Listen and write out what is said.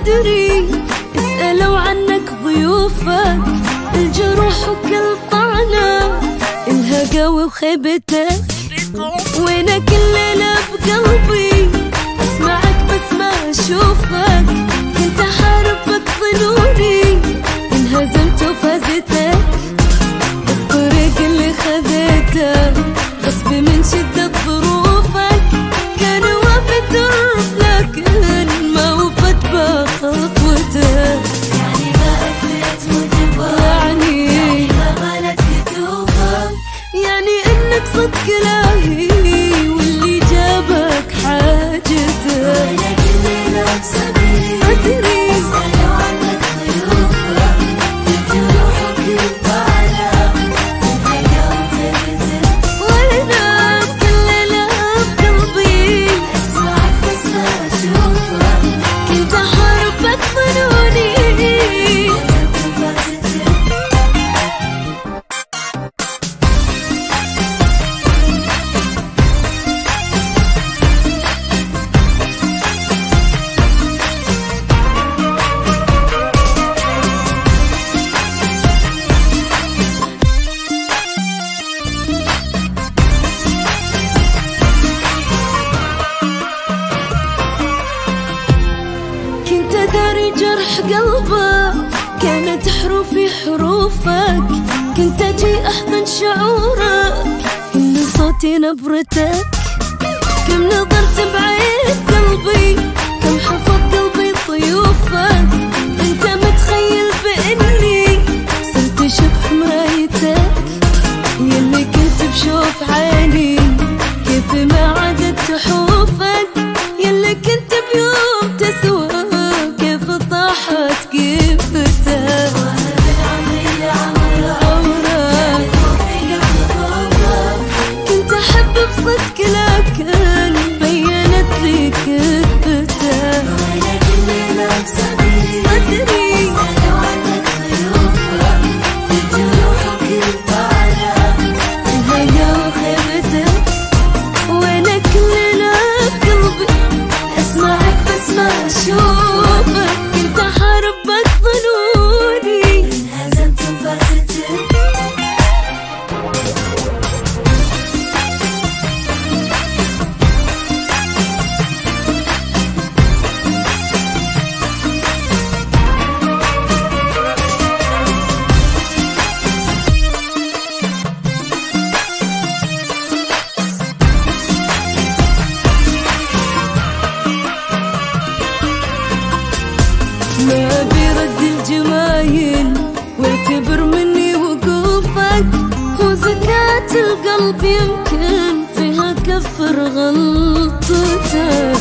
صدري اسألوا عنك ضيوفك، الجروح وكل طعنة الها قوي وخيبتك. وينك الليلة بقلبي اسمعك بس ما اشوفك، كنت احاربك ظنوني انهزمت وفازتك. الطريق اللي خذيته غصب من شدة ظروفك، كان وافي درب لكن ما وفت بخطوتك. يعني ما أكلت وجبك، يعني ما غلت كتوفك، يعني انك صدق لاهي واللي جابك حاجتك. وينك الليلة بصدري اسألوا عنك ضيوفك، الجروح وكل طعنة الها وخيبتك. وينك الليلة بقلبي اسمعك بس ما اشوفك، كنت احاربك ظنوني انهزمت وفازتك. كنت داري جرح قلبه كانت حروفي حروفك، كنت اجي احضن شعورك كل صوتي نبرتك. كم نظرت بعيد قلبي، كم حفظ قلبي ضيوفك، انت متخيل باني صرت شبح مرايتك. يلي كنت بشوف عيني كيف ما عدت حوفك، يلي كنت بيوم تسوى كيف طاحت كيفتك. وانا من عمري لعمرك كنت احب بصدق لكن بينت لي كذبتك. وينك الليلة بصدري اسألوا عنك ضيوفك، الجروح وكل طعنة الهيا وخيبتك. وينك الليلة بقلبي اسمعك بس ما اشوفك، كنت احاربك ظنوني انهزمت وفازتك. ما بيرد الجمايل واعتبر مني وقوفك، هو زكاة القلب يمكن فيها كفر غلطتك.